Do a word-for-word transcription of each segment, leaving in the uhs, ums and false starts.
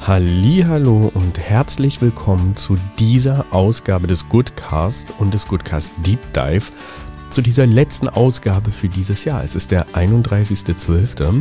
Hallihallo und herzlich willkommen zu dieser Ausgabe des Goodcast und des Goodcast Deep Dive, zu dieser letzten Ausgabe für dieses Jahr. Es ist der einunddreißigster zwölfte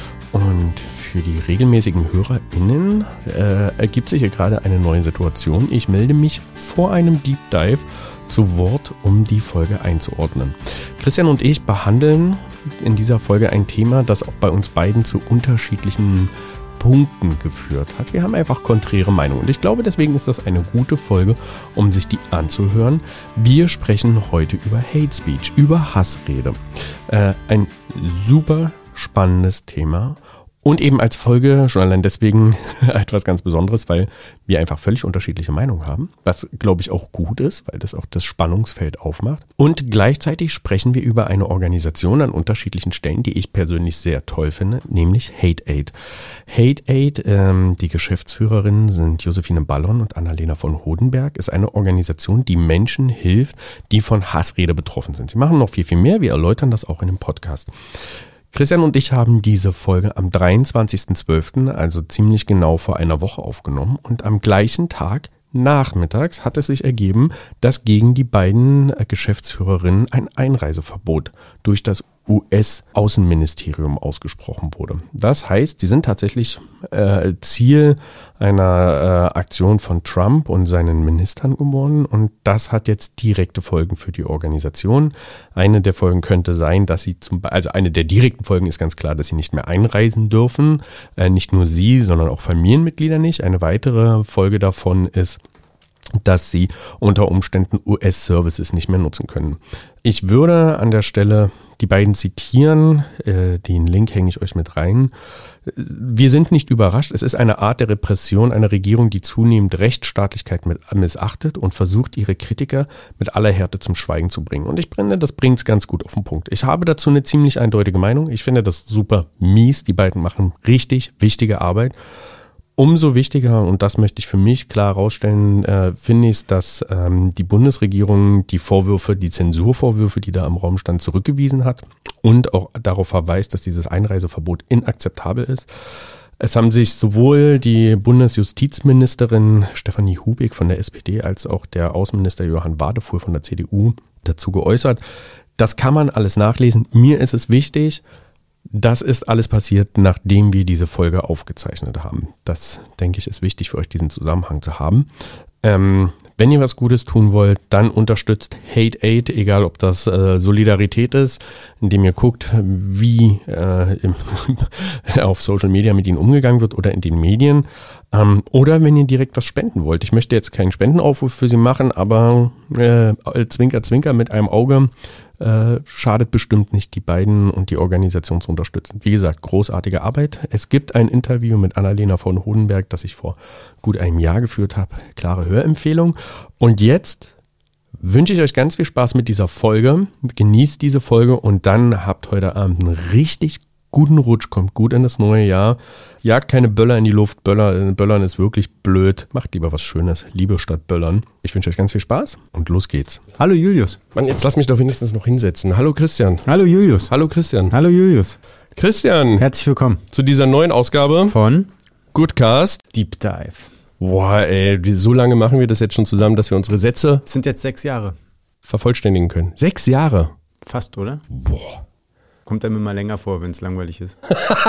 und für die regelmäßigen HörerInnen äh, ergibt sich hier gerade eine neue Situation. Ich melde mich vor einem Deep Dive zu Wort, um die Folge einzuordnen. Christian und ich behandeln in dieser Folge ein Thema, das auch bei uns beiden zu unterschiedlichen Punkten geführt hat. Wir haben einfach konträre Meinungen und ich glaube, deswegen ist das eine gute Folge, um sich die anzuhören. Wir sprechen heute über Hate Speech, über Hassrede. Äh, ein super spannendes Thema. Und eben als Folge schon allein deswegen etwas ganz Besonderes, weil wir einfach völlig unterschiedliche Meinungen haben, was glaube ich auch gut ist, weil das auch das Spannungsfeld aufmacht. Und gleichzeitig sprechen wir über eine Organisation an unterschiedlichen Stellen, die ich persönlich sehr toll finde, nämlich Hate Aid. Hate Aid, ähm, die Geschäftsführerinnen sind Josephine Ballon und Annalena von Hodenberg, ist eine Organisation, die Menschen hilft, die von Hassrede betroffen sind. Sie machen noch viel, viel mehr, wir erläutern das auch in dem Podcast. Christian und ich haben diese Folge am dreiundzwanzigster zwölfter, also ziemlich genau vor einer Woche aufgenommen und am gleichen Tag nachmittags hat es sich ergeben, dass gegen die beiden Geschäftsführerinnen ein Einreiseverbot durch das U S-Außenministerium ausgesprochen wurde. Das heißt, sie sind tatsächlich äh, Ziel einer äh, Aktion von Trump und seinen Ministern geworden und das hat jetzt direkte Folgen für die Organisation. Eine der Folgen könnte sein, dass sie zum also eine der direkten Folgen ist ganz klar, dass sie nicht mehr einreisen dürfen. Äh, nicht nur sie, sondern auch Familienmitglieder nicht. Eine weitere Folge davon ist, dass sie unter Umständen U S-Services nicht mehr nutzen können. Ich würde an der Stelle die beiden zitieren, äh, den Link hänge ich euch mit rein. Wir sind nicht überrascht, es ist eine Art der Repression einer Regierung, die zunehmend Rechtsstaatlichkeit mit, missachtet und versucht, ihre Kritiker mit aller Härte zum Schweigen zu bringen. Und ich finde, das bringt es ganz gut auf den Punkt. Ich habe dazu eine ziemlich eindeutige Meinung. Ich finde das super mies. Die beiden machen richtig wichtige Arbeit. Umso wichtiger, und das möchte ich für mich klar herausstellen, äh, finde ich, dass ähm, die Bundesregierung die Vorwürfe, die Zensurvorwürfe, die da im Raum standen, zurückgewiesen hat und auch darauf verweist, dass dieses Einreiseverbot inakzeptabel ist. Es haben sich sowohl die Bundesjustizministerin Stefanie Hubig von der S P D als auch der Außenminister Johann Wadefuhl von der C D U dazu geäußert. Das kann man alles nachlesen. Mir ist es wichtig, das ist alles passiert, nachdem wir diese Folge aufgezeichnet haben. Das, denke ich, ist wichtig für euch, diesen Zusammenhang zu haben. Ähm, wenn ihr was Gutes tun wollt, dann unterstützt Hate Aid, egal ob das äh, Solidarität ist, indem ihr guckt, wie äh, im, auf Social Media mit ihnen umgegangen wird oder in den Medien. Ähm, oder wenn ihr direkt was spenden wollt. Ich möchte jetzt keinen Spendenaufruf für sie machen, aber äh, Zwinker, Zwinker mit einem Auge äh, schadet bestimmt nicht, die beiden und die Organisation zu unterstützen. Wie gesagt, großartige Arbeit. Es gibt ein Interview mit Annalena von Hodenberg, das ich vor gut einem Jahr geführt habe. Klare Hörempfehlung. Und jetzt wünsche ich euch ganz viel Spaß mit dieser Folge. Genießt diese Folge und dann habt heute Abend einen richtig guten Rutsch, kommt gut in das neue Jahr. Jagt keine Böller in die Luft. Böller, Böllern ist wirklich blöd. Macht lieber was Schönes. Liebe statt Böllern. Ich wünsche euch ganz viel Spaß und los geht's. Hallo Julius. Mann, jetzt lass mich doch wenigstens noch hinsetzen. Hallo Christian. Hallo Julius. Hallo Christian. Hallo Julius. Christian. Herzlich willkommen. Zu dieser neuen Ausgabe von Goodcast Deep Dive. Boah, ey, so lange machen wir das jetzt schon zusammen, dass wir unsere Sätze Das sind jetzt sechs Jahre. vervollständigen können. Sechs Jahre. Fast, oder? Boah. Kommt einem immer länger vor, wenn es langweilig ist.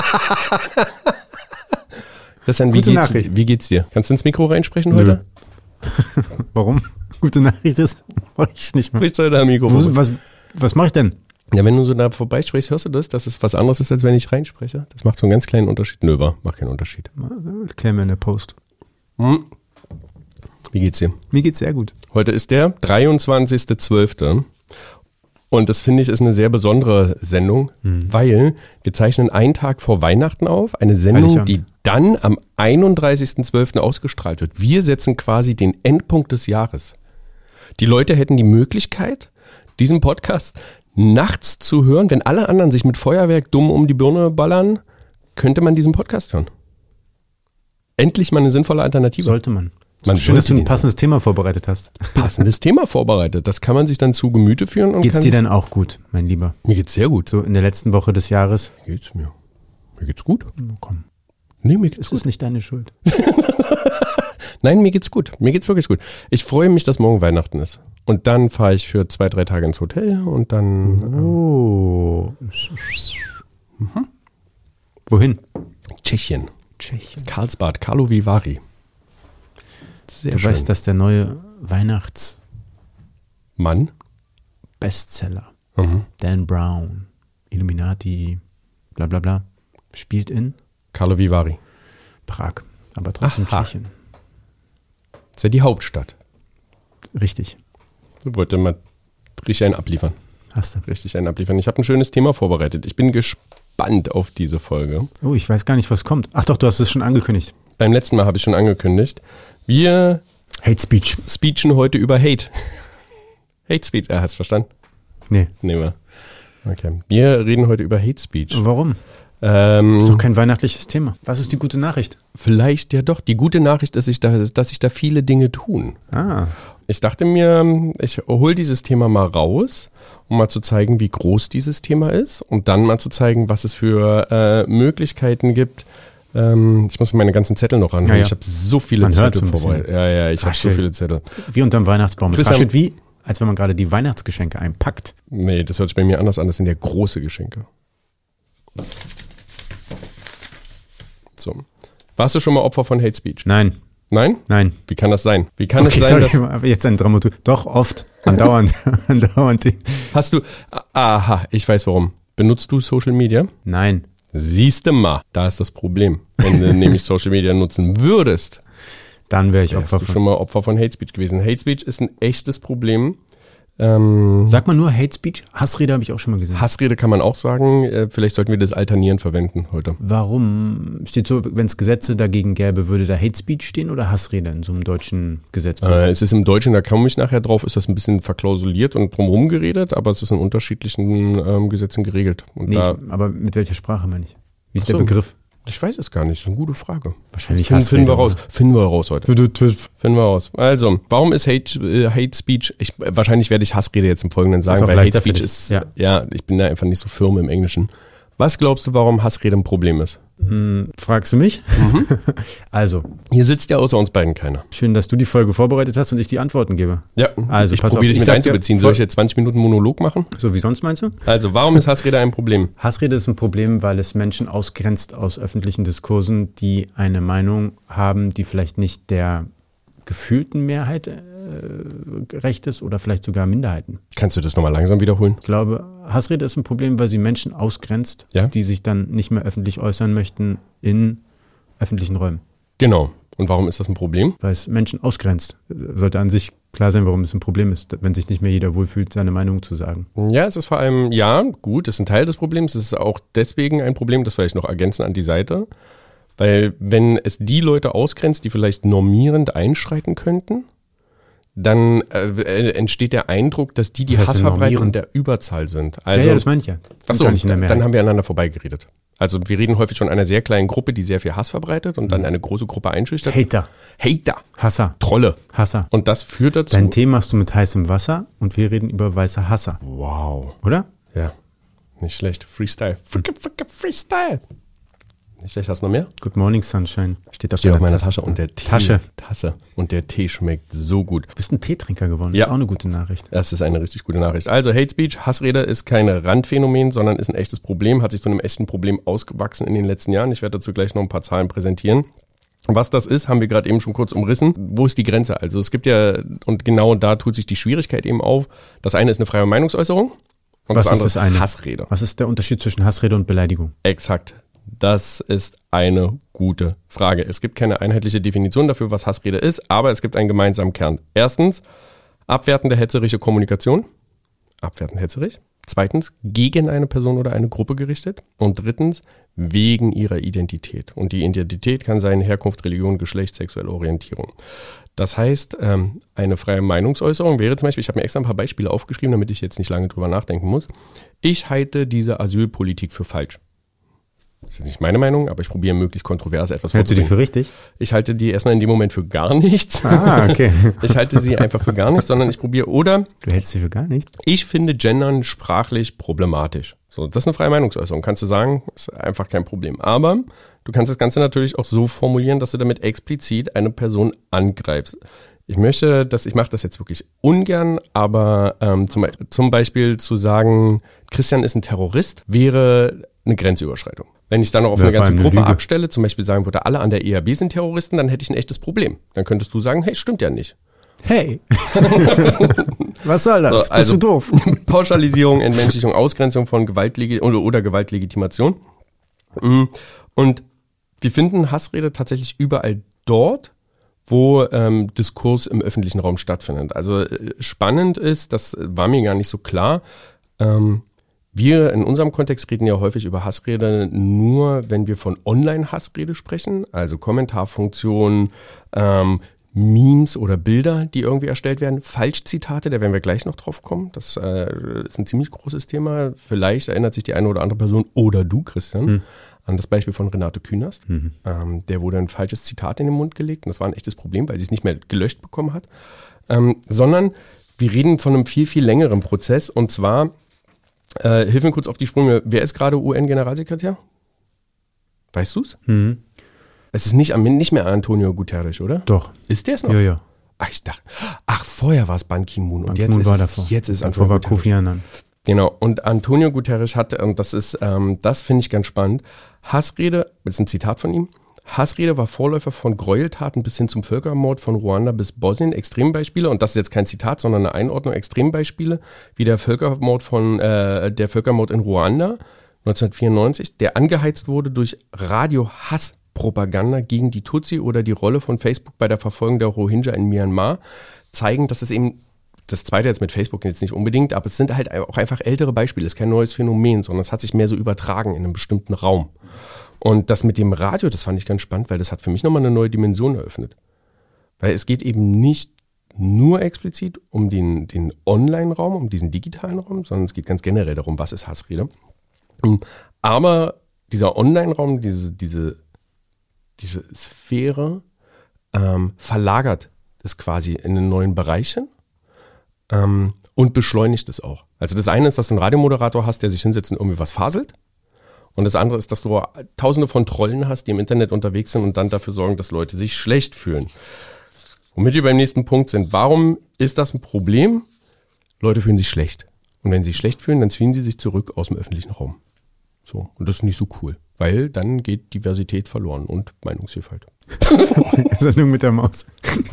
Christian, wie Gute geht's, Nachricht. wie geht's dir? Kannst du ins Mikro reinsprechen heute? Warum? Gute Nachricht ist, mach ich nicht mehr. Sprichst du da im Mikro? Was, was, was mache ich denn? Ja, wenn du so da vorbeisprichst, hörst du das, dass es was anderes ist, als wenn ich reinspreche? Das macht so einen ganz kleinen Unterschied. Nö, war, macht keinen Unterschied. Klären wir in der Post. Hm. Wie geht's dir? Mir geht's sehr gut. Heute ist der dreiundzwanzigster zwölfte und das finde ich ist eine sehr besondere Sendung, mhm. weil wir zeichnen einen Tag vor Weihnachten auf, eine Sendung, die dann am einunddreißigster zwölfter ausgestrahlt wird. Wir setzen quasi den Endpunkt des Jahres. Die Leute hätten die Möglichkeit, diesen Podcast nachts zu hören, wenn alle anderen sich mit Feuerwerk dumm um die Birne ballern, könnte man diesen Podcast hören. Endlich mal eine sinnvolle Alternative. Sollte man. Man Schön, dass du ein passendes Thema vorbereitet hast. Passendes Thema vorbereitet. Das kann man sich dann zu Gemüte führen. Und geht's kann dir denn auch gut, mein Lieber? Mir geht's sehr gut. So in der letzten Woche des Jahres? Geht's mir. Mir geht's gut. Oh, komm. Nee, mir geht's Es gut. ist nicht deine Schuld. Nein, mir geht's gut. Mir geht's wirklich gut. Ich freue mich, dass morgen Weihnachten ist. Und dann fahre ich für zwei, drei Tage ins Hotel und dann Oh. Mhm. Wohin? äh, Tschechien. Tschechien. Karlsbad, Karlovy Vary. Sehr Du schön. weißt, dass der neue Weihnachts-Bestseller Mann. Mhm. Dan Brown, Illuminati, bla bla bla, spielt in Karlovy Vary. Prag, aber trotzdem Aha. Tschechien. Das ist ja die Hauptstadt. Richtig. Ich wollte mal richtig einen abliefern. Hast du. Richtig einen abliefern. Ich habe ein schönes Thema vorbereitet. Ich bin gespannt auf diese Folge. Oh, ich weiß gar nicht, was kommt. Ach doch, du hast es schon angekündigt. Beim letzten Mal habe ich schon angekündigt. Wir Hate Speech. speechen heute über Hate. Hate Speech. Ah, hast du verstanden? Nee. Nehmen wir. Okay. Wir reden heute über Hate Speech. Warum? Ähm, Ist doch kein weihnachtliches Thema. Was ist die gute Nachricht? vielleicht ja doch. Die gute Nachricht ist, dass sich da, dass sich da viele Dinge tun. Ah, Ich dachte mir, ich hole dieses Thema mal raus, um mal zu zeigen, wie groß dieses Thema ist und dann mal zu zeigen, was es für äh, Möglichkeiten gibt. Ähm, ich muss meine ganzen Zettel noch ranholen. Ja, ja. Ich habe so viele Man hört's Zettel so ein bisschen. vorbereitet. Ja, ja, ich habe so Raschelt. viele Zettel. wie unterm Weihnachtsbaum. Es Christian- raschelt wie, als wenn man gerade die Weihnachtsgeschenke einpackt. Nee, das hört sich bei mir anders an. Das sind ja große Geschenke. So. Warst du schon mal Opfer von Hate Speech? Nein, Nein? nein. Wie kann das sein? Wie kann Okay, es sein, dass... sorry, aber jetzt ein Dramaturg. Doch, oft. Andauernd. Andauernd. Hast du... Aha, ich weiß warum. Benutzt du Social Media? Nein. Siehste mal, da ist das Problem. Wenn du nämlich Social Media nutzen würdest, Dann wäre ich wärst Opfer du von. schon mal Opfer von Hate Speech gewesen. Hate Speech ist ein echtes Problem. Ähm, Sag mal nur Hate Speech. Hassrede habe ich auch schon mal gesehen. Hassrede kann man auch sagen. Äh, vielleicht sollten wir das alternierend verwenden heute. Warum steht so, wenn es Gesetze dagegen gäbe, würde da Hate Speech stehen oder Hassrede in so einem deutschen Gesetzbuch? Äh, es ist im Deutschen, da komme ich nachher drauf, ist das ein bisschen verklausuliert und drumherum geredet, aber es ist in unterschiedlichen ähm, Gesetzen geregelt. Und nee, da, ich, aber mit welcher Sprache meine ich? Wie ist Ach so. der Begriff? ich weiß es gar nicht, das ist eine gute Frage. Wahrscheinlich Finden, finden wir raus. oder? Finden wir raus heute. Finden wir raus. Also, warum ist Hate, äh, Hate Speech, ich, wahrscheinlich werde ich Hassrede jetzt im Folgenden sagen, Ist auch weil Hate leichter für Speech dich. ist, Ja. ja. ich bin da einfach nicht so firm im Englischen. Was glaubst du, warum Hassrede ein Problem ist? Hm, fragst du mich? Mhm. Also, Hier sitzt ja außer uns beiden keiner. schön, dass du die Folge vorbereitet hast und ich die Antworten gebe. Ja, Also, ich pass auf, probiere dich ich mit sag dir- einzubeziehen. Soll ich jetzt zwanzig Minuten Monolog machen? So wie sonst meinst du? Also, warum ist Hassrede ein Problem? Hassrede ist ein Problem, weil es Menschen ausgrenzt aus öffentlichen Diskursen, die eine Meinung haben, die vielleicht nicht der gefühlten Mehrheit äh, recht ist oder vielleicht sogar Minderheiten. Kannst du das nochmal langsam wiederholen? Ich glaube, Hassrede ist ein Problem, weil sie Menschen ausgrenzt, Ja. die sich dann nicht mehr öffentlich äußern möchten in öffentlichen Räumen. Genau. Und warum ist das ein Problem? Weil es Menschen ausgrenzt. Sollte an sich klar sein, warum es ein Problem ist, wenn sich nicht mehr jeder wohlfühlt, seine Meinung zu sagen. Ja, es ist vor allem, ja, gut, es ist ein Teil des Problems. Es ist auch deswegen ein Problem, das vielleicht noch ergänzen an die Seite. Weil wenn es die Leute ausgrenzt, die vielleicht normierend einschreiten könnten, dann äh, entsteht der Eindruck, dass die, die Was heißt Hass denn verbreiten, normierend? der Überzahl sind. Also, ja, ja, das meine ich ja. Sind ach so, gar nicht in der Mehrheit. dann haben wir aneinander vorbeigeredet. Also wir reden häufig von einer sehr kleinen Gruppe, die sehr viel Hass verbreitet und dann eine große Gruppe einschüchtert. Hater, Hater, Hasser, Trolle. Hasser. Und das führt dazu... Dein Tee machst du mit heißem Wasser und wir reden über weiße Hasser, Wow. oder? Ja, nicht schlecht. Freestyle. Fricke, fricke, Freestyle. Nicht schlecht, hast du noch mehr? Good Morning Sunshine steht auf, Steht deiner auf meiner Tasse. Tasche und der Tee. Tasche. Tasse. Und der Tee schmeckt so gut. Du bist ein Teetrinker geworden, das Ja. ist auch eine gute Nachricht. Das ist eine richtig gute Nachricht. Also Hate Speech, Hassrede ist kein Randphänomen, sondern ist ein echtes Problem, hat sich zu einem echten Problem ausgewachsen in den letzten Jahren. Ich werde dazu gleich noch ein paar Zahlen präsentieren. Was das ist, haben wir gerade eben schon kurz umrissen. Wo ist die Grenze? Also es gibt ja, und genau da tut sich die Schwierigkeit eben auf. Das eine ist eine freie Meinungsäußerung und Was das ist andere das eine? Hassrede. Was ist der Unterschied zwischen Hassrede und Beleidigung? Exakt. Das ist eine gute Frage. Es gibt keine einheitliche Definition dafür, was Hassrede ist, aber es gibt einen gemeinsamen Kern. Erstens, abwertende, hetzerische Kommunikation. Abwertend, hetzerig. Zweitens, gegen eine Person oder eine Gruppe gerichtet. Und drittens, wegen ihrer Identität. Und die Identität kann sein Herkunft, Religion, Geschlecht, sexuelle Orientierung. Das heißt, ähm, eine freie Meinungsäußerung wäre zum Beispiel, ich habe mir extra ein paar Beispiele aufgeschrieben, damit ich jetzt nicht lange drüber nachdenken muss. Ich halte diese Asylpolitik für falsch. Das ist nicht meine Meinung, aber ich probiere möglichst kontrovers etwas Hältst du die für richtig? Ich halte die erstmal in dem Moment für gar nichts. Ah, okay. Ich halte sie einfach für gar nichts, sondern ich probiere, oder Du hältst sie für gar nichts? ich finde Gendern sprachlich problematisch. So, das ist eine freie Meinungsäußerung. Kannst du sagen, ist einfach kein Problem. Aber du kannst das Ganze natürlich auch so formulieren, dass du damit explizit eine Person angreifst. Ich möchte, dass ich mache das jetzt wirklich ungern, aber ähm, zum, zum Beispiel zu sagen, Christian ist ein Terrorist, wäre eine Grenzüberschreitung. Wenn ich dann noch auf Wäre eine ganze vor allem eine Gruppe Lüge. abstelle, zum Beispiel sagen würde, alle an der E R B sind Terroristen, dann hätte ich ein echtes Problem. Dann könntest du sagen, hey, stimmt ja nicht. Hey, was soll das? So, also- Bist du doof? Pauschalisierung, Entmenschlichung, Ausgrenzung von Gewaltlegi- oder, oder Gewaltlegitimation. Mm, Und wir finden Hassrede tatsächlich überall dort, wo ähm, Diskurs im öffentlichen Raum stattfindet. Also äh, spannend ist, das war mir gar nicht so klar, ähm, wir in unserem Kontext reden ja häufig über Hassrede nur, wenn wir von Online-Hassrede sprechen, also Kommentarfunktionen, ähm, Memes oder Bilder, die irgendwie erstellt werden. Falschzitate, da werden wir gleich noch drauf kommen. Das äh, ist ein ziemlich großes Thema. Vielleicht erinnert sich die eine oder andere Person oder du, Christian, hm. an das Beispiel von Renate Künast. Mhm. Ähm, der wurde ein falsches Zitat in den Mund gelegt und das war ein echtes Problem, weil sie es nicht mehr gelöscht bekommen hat. Ähm, sondern wir reden von einem viel, viel längeren Prozess und zwar, äh, hilf mir kurz auf die Sprünge, wer ist gerade U N-Generalsekretär? Weißt du's? Mhm. Es ist nicht, nicht mehr Antonio Guterres, oder? Doch. Ist der es noch? Ja, ja. Ach, ich dachte, ach, vorher war es Ban Ki-moon. Ban Und jetzt Ki-moon ist war es, davor. jetzt ist Davor war Kofi Annan. Genau, und Antonio Guterres hat, und das ist, ähm, das finde ich ganz spannend, Hassrede, das ist ein Zitat von ihm, Hassrede war Vorläufer von Gräueltaten bis hin zum Völkermord von Ruanda bis Bosnien. Extrembeispiele, und das ist jetzt kein Zitat, sondern eine Einordnung, Extrembeispiele, wie der Völkermord von, äh, der Völkermord in Ruanda neunzehnhundertvierundneunzig, der angeheizt wurde durch Radio-Hasspropaganda gegen die Tutsi oder die Rolle von Facebook bei der Verfolgung der Rohingya in Myanmar, zeigen, dass es eben das zweite jetzt mit Facebook jetzt nicht unbedingt, aber es sind halt auch einfach ältere Beispiele. Es ist kein neues Phänomen, sondern es hat sich mehr so übertragen in einem bestimmten Raum. Und das mit dem Radio, das fand ich ganz spannend, weil das hat für mich nochmal eine neue Dimension eröffnet. Weil es geht eben nicht nur explizit um den, den Online-Raum, um diesen digitalen Raum, sondern es geht ganz generell darum, was ist Hassrede. Aber dieser Online-Raum, diese, diese, diese Sphäre ähm, verlagert es quasi in einen neuen Bereich hin. Ähm, und beschleunigt es auch. Also das eine ist, dass du einen Radiomoderator hast, der sich hinsetzt und irgendwie was faselt. Und das andere ist, dass du tausende von Trollen hast, die im Internet unterwegs sind und dann dafür sorgen, dass Leute sich schlecht fühlen. Womit wir beim nächsten Punkt sind. Warum ist das ein Problem? Leute fühlen sich schlecht. Und wenn sie sich schlecht fühlen, dann ziehen sie sich zurück aus dem öffentlichen Raum. So. Und das ist nicht so cool. Weil dann geht Diversität verloren und Meinungsvielfalt. Sendung mit der Maus.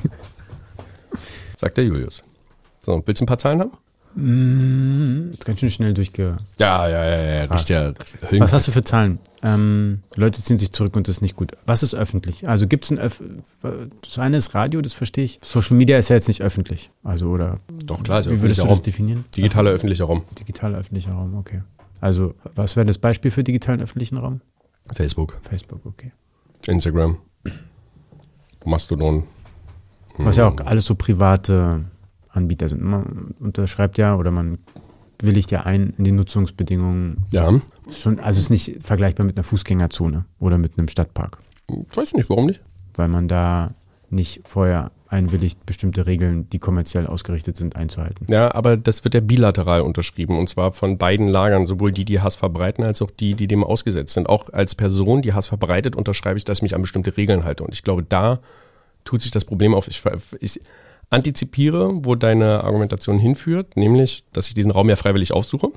Sagt der Julius. So, willst du ein paar Zahlen haben? Mm, ganz schön schnell durchge... Ja, ja, ja, ja. Riecht ja Höllen. Was hast du für Zahlen? Ähm, Leute ziehen sich zurück und das ist nicht gut. Was ist öffentlich? Also gibt es ein Öff... Das eine ist Radio, das verstehe ich. Social Media ist ja jetzt nicht öffentlich. Also oder... Doch, klar, ist Wie würdest du öffentlicher das Raum. definieren? Digitaler öffentlicher Raum. Digitaler öffentlicher Raum, okay. Also was wäre das Beispiel für digitalen öffentlichen Raum? Facebook, Facebook, okay. Instagram, Mastodon. Was ja auch alles so private Anbieter sind. Man unterschreibt ja oder man willigt ja ein in die Nutzungsbedingungen. Ja. Schon, also es ist nicht vergleichbar mit einer Fußgängerzone oder mit einem Stadtpark. Ich weiß nicht, warum nicht? Weil man da nicht vorher einwilligt, bestimmte Regeln, die kommerziell ausgerichtet sind, einzuhalten. Ja, aber das wird ja bilateral unterschrieben und zwar von beiden Lagern, sowohl die, die Hass verbreiten, als auch die, die dem ausgesetzt sind. Auch als Person, die Hass verbreitet, unterschreibe ich, dass ich mich an bestimmte Regeln halte. Und ich glaube, da tut sich das Problem auf. Ich, ich antizipiere, wo deine Argumentation hinführt, nämlich, dass ich diesen Raum ja freiwillig aufsuche.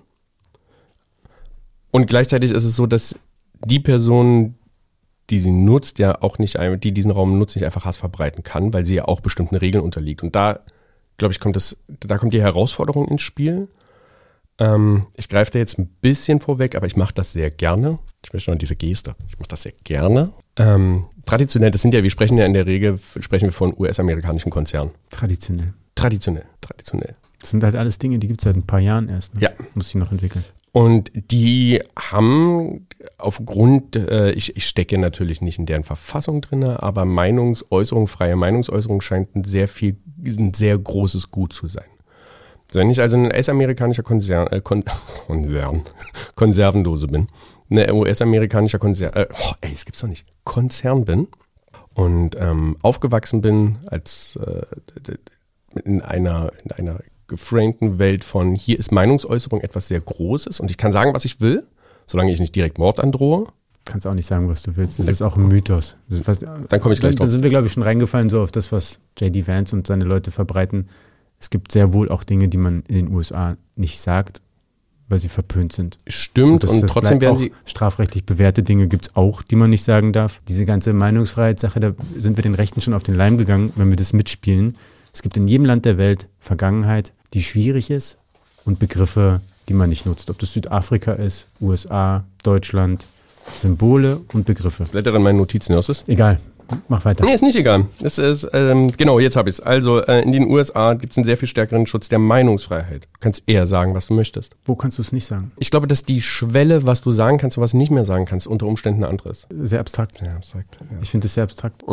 Und gleichzeitig ist es so, dass die Person, die sie nutzt, ja auch nicht, die diesen Raum nutzt, nicht einfach Hass verbreiten kann, weil sie ja auch bestimmten Regeln unterliegt. Und da, glaube ich, kommt das, da kommt die Herausforderung ins Spiel. Ähm, ich greife da jetzt ein bisschen vorweg, aber ich mache das sehr gerne. Ich möchte noch diese Geste. Ich mache das sehr gerne. Ähm, traditionell, das sind ja, wir sprechen ja in der Regel, sprechen wir von U S-amerikanischen Konzernen. Traditionell. Traditionell, traditionell. Das sind halt alles Dinge, die gibt es seit ein paar Jahren erst. Ne? Ja. Muss sich noch entwickeln. Und die haben aufgrund, äh, ich, ich stecke natürlich nicht in deren Verfassung drin, aber Meinungsäußerung, freie Meinungsäußerung scheint ein sehr viel, ein sehr großes Gut zu sein. Wenn ich also ein U S-amerikanischer Konzern, äh, Kon- Konzern, Konservendose bin, ein U S-amerikanischer Konzern, äh, oh, ey, das gibt's doch nicht, Konzern bin und ähm, aufgewachsen bin als äh, in einer in einer geframten Welt von hier ist Meinungsäußerung etwas sehr Großes und ich kann sagen, was ich will, solange ich nicht direkt Mord androhe. Kannst auch nicht sagen, was du willst. Das ist auch ein Mythos. Das ist was, dann komme ich gleich drauf. Da sind wir, glaube ich, schon reingefallen so auf das, was J D Vance und seine Leute verbreiten. Es gibt sehr wohl auch Dinge, die man in den U S A nicht sagt, weil sie verpönt sind. Stimmt, und, und trotzdem werden sie... Strafrechtlich bewährte Dinge gibt es auch, die man nicht sagen darf. Diese ganze Meinungsfreiheitssache, da sind wir den Rechten schon auf den Leim gegangen, wenn wir das mitspielen. Es gibt in jedem Land der Welt Vergangenheit, die schwierig ist und Begriffe, die man nicht nutzt. Ob das Südafrika ist, U S A, Deutschland, Symbole und Begriffe. Blätter in meinen Notizen, hörst du es? Egal. Mach weiter. Nee, ist nicht egal. Das ist, ähm, genau, jetzt habe ich es. Also äh, in den U S A gibt es einen sehr viel stärkeren Schutz der Meinungsfreiheit. Du kannst eher sagen, was du möchtest. Wo kannst du es nicht sagen? Ich glaube, dass die Schwelle, was du sagen kannst und was du nicht mehr sagen kannst, unter Umständen eine andere ist. Sehr abstrakt. Sehr abstrakt. Ja. Ich finde es sehr abstrakt.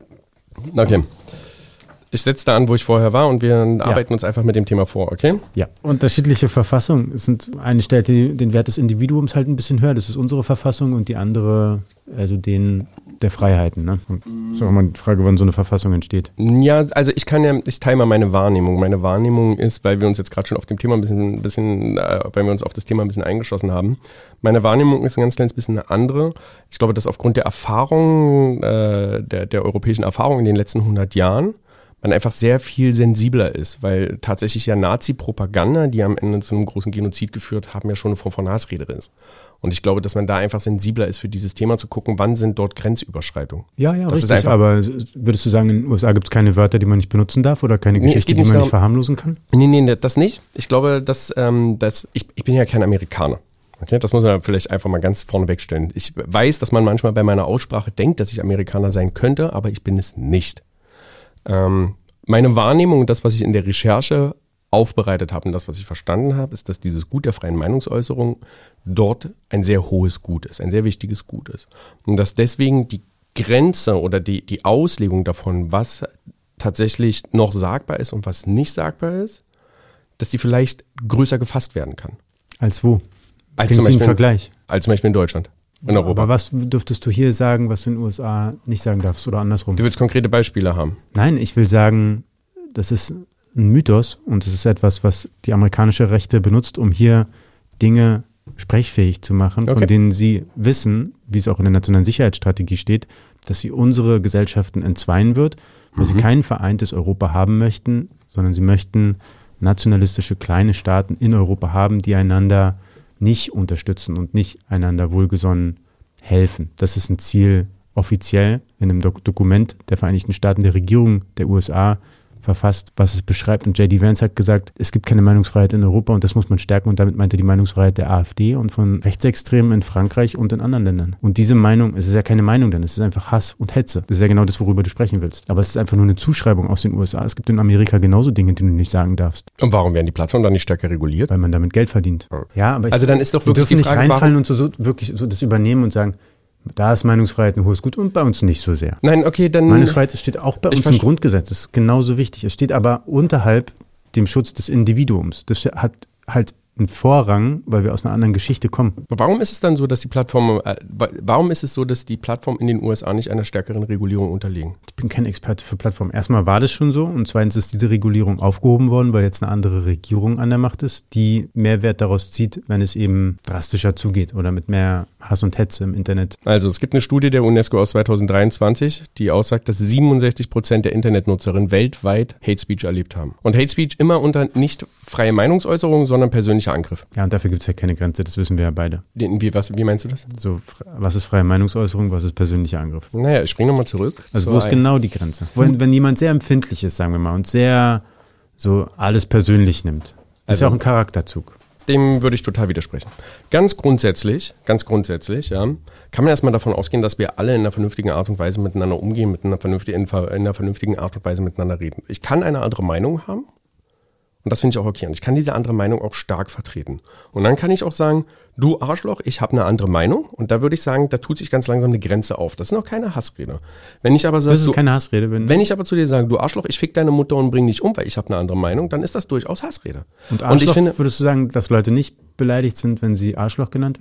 Okay. Ich setze da an, wo ich vorher war und wir arbeiten ja. uns einfach mit dem Thema vor, okay? Ja. Unterschiedliche Verfassungen sind, eine stellt den Wert des Individuums halt ein bisschen höher, das ist unsere Verfassung und die andere, also den der Freiheiten. Ne? Das ist auch mal die Frage, wann so eine Verfassung entsteht. Ja, also ich kann ja, ich teile mal meine Wahrnehmung. Meine Wahrnehmung ist, weil wir uns jetzt gerade schon auf dem Thema ein bisschen, ein bisschen äh, weil wir uns auf das Thema ein bisschen eingeschossen haben. Meine Wahrnehmung ist ein ganz kleines bisschen eine andere. Ich glaube, dass aufgrund der Erfahrung, äh, der, der europäischen Erfahrung in den letzten hundert Jahren, man einfach sehr viel sensibler ist, weil tatsächlich ja Nazi-Propaganda, die am Ende zu einem großen Genozid geführt haben, ja schon eine Form von Hassrede ist. Und ich glaube, dass man da einfach sensibler ist für dieses Thema, zu gucken, wann sind dort Grenzüberschreitungen. Ja, ja, das richtig, ist einfach, aber würdest du sagen, in den U S A gibt es keine Wörter, die man nicht benutzen darf oder keine Geschichte, nee, die man darum, nicht verharmlosen kann? Nee, nee, das nicht. Ich glaube, dass, ähm, dass ich, ich bin ja kein Amerikaner. Okay, das muss man vielleicht einfach mal ganz vorne wegstellen. Ich weiß, dass man manchmal bei meiner Aussprache denkt, dass ich Amerikaner sein könnte, aber ich bin es nicht. Ähm, meine Wahrnehmung und das, was ich in der Recherche aufbereitet habe und das, was ich verstanden habe, ist, dass dieses Gut der freien Meinungsäußerung dort ein sehr hohes Gut ist, ein sehr wichtiges Gut ist. Und dass deswegen die Grenze oder die, die Auslegung davon, was tatsächlich noch sagbar ist und was nicht sagbar ist, dass die vielleicht größer gefasst werden kann. Als wo? Als zum, Beispiel, Vergleich. als zum Beispiel in Deutschland. In Europa. Aber was dürftest du hier sagen, was du in den U S A nicht sagen darfst oder andersrum? Du willst konkrete Beispiele haben. Nein, ich will sagen, das ist ein Mythos und es ist etwas, was die amerikanische Rechte benutzt, um hier Dinge sprechfähig zu machen, okay. von denen sie wissen, wie es auch in der nationalen Sicherheitsstrategie steht, dass sie unsere Gesellschaften entzweien wird, weil mhm. sie kein vereintes Europa haben möchten, sondern sie möchten nationalistische kleine Staaten in Europa haben, die einander nicht unterstützen und nicht einander wohlgesonnen helfen. Das ist ein Ziel offiziell in einem Dok- Dokument der Vereinigten Staaten, der Regierung der U S A verfasst, was es beschreibt. Und J D Vance hat gesagt, es gibt keine Meinungsfreiheit in Europa und das muss man stärken. Und damit meint er die Meinungsfreiheit der AfD und von Rechtsextremen in Frankreich und in anderen Ländern. Und diese Meinung, es ist ja keine Meinung, denn es ist einfach Hass und Hetze. Das ist ja genau das, worüber du sprechen willst. Aber es ist einfach nur eine Zuschreibung aus den U S A. Es gibt in Amerika genauso Dinge, die du nicht sagen darfst. Und warum werden die Plattformen dann nicht stärker reguliert? Weil man damit Geld verdient. Ja, ja aber ich, also dann ist doch wirklich die die Frage, nicht reinfallen warum? und so, so wirklich so das übernehmen und sagen, da ist Meinungsfreiheit ein hohes Gut und bei uns nicht so sehr. Nein, okay, dann... Meinungsfreiheit steht auch bei uns im Grundgesetz, das ist genauso wichtig. Es steht aber unterhalb dem Schutz des Individuums. Das hat halt einen Vorrang, weil wir aus einer anderen Geschichte kommen. Warum ist es dann so, dass die Plattformen, äh, warum ist es so, dass die Plattformen in den U S A nicht einer stärkeren Regulierung unterliegen? Ich bin kein Experte für Plattformen. Erstmal war das schon so und zweitens ist diese Regulierung aufgehoben worden, weil jetzt eine andere Regierung an der Macht ist, die mehr Wert daraus zieht, wenn es eben drastischer zugeht oder mit mehr Hass und Hetze im Internet. Also es gibt eine Studie der UNESCO aus zweitausenddreiundzwanzig, die aussagt, dass siebenundsechzig Prozent der Internetnutzerinnen weltweit Hate Speech erlebt haben. Und Hate Speech immer unter nicht freie Meinungsäußerung, sondern persönlicher Angriff. Ja, und dafür gibt es ja keine Grenze, das wissen wir ja beide. Wie, was, wie meinst du das? So, was ist freie Meinungsäußerung, was ist persönlicher Angriff? Naja, ich springe nochmal zurück. Also wo ist genau die Grenze? Wenn, wenn jemand sehr empfindlich ist, sagen wir mal, und sehr so alles persönlich nimmt, ist also, ja auch ein Charakterzug. Dem würde ich total widersprechen. Ganz grundsätzlich, ganz grundsätzlich, ja, kann man erstmal davon ausgehen, dass wir alle in einer vernünftigen Art und Weise miteinander umgehen, mit einer vernünftigen, in einer vernünftigen Art und Weise miteinander reden. Ich kann eine andere Meinung haben und das finde ich auch okay. Und ich kann diese andere Meinung auch stark vertreten. Und dann kann ich auch sagen, du Arschloch, ich habe eine andere Meinung. Und da würde ich sagen, da tut sich ganz langsam eine Grenze auf. Das ist noch keine Hassrede. Wenn ich aber sage, das ist keine Hassrede. Wenn, wenn ich aber zu dir sage, du Arschloch, ich fick deine Mutter und bring dich um, weil ich habe eine andere Meinung, dann ist das durchaus Hassrede. Und Arschloch, und ich finde, würdest du sagen, dass Leute nicht beleidigt sind, wenn sie Arschloch genannt werden?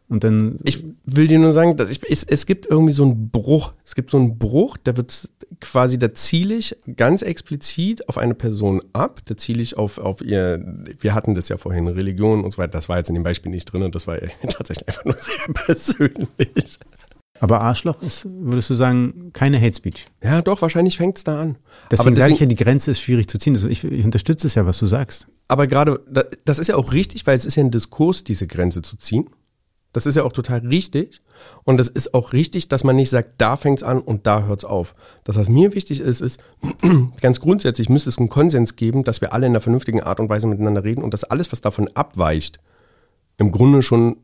Und dann. Ich will dir nur sagen, dass ich, es, es gibt irgendwie so einen Bruch. Es gibt so einen Bruch, da wird quasi, da ziele ich ganz explizit auf eine Person ab. Da ziele ich auf, auf ihr, wir hatten das ja vorhin, Religion und so weiter. Das war jetzt in dem Beispiel nicht drin und das war tatsächlich einfach nur sehr persönlich. Aber Arschloch ist, würdest du sagen, keine Hate Speech? Ja, doch, wahrscheinlich fängt es da an. Deswegen, deswegen sage ich ja, die Grenze ist schwierig zu ziehen. Also ich, ich unterstütze es ja, was du sagst. Aber gerade, das ist ja auch richtig, weil es ist ja ein Diskurs, diese Grenze zu ziehen. Das ist ja auch total richtig. Und das ist auch richtig, dass man nicht sagt, da fängt's an und da hört's auf. Das, was mir wichtig ist, ist, ganz grundsätzlich müsste es einen Konsens geben, dass wir alle in einer vernünftigen Art und Weise miteinander reden und dass alles, was davon abweicht, im Grunde schon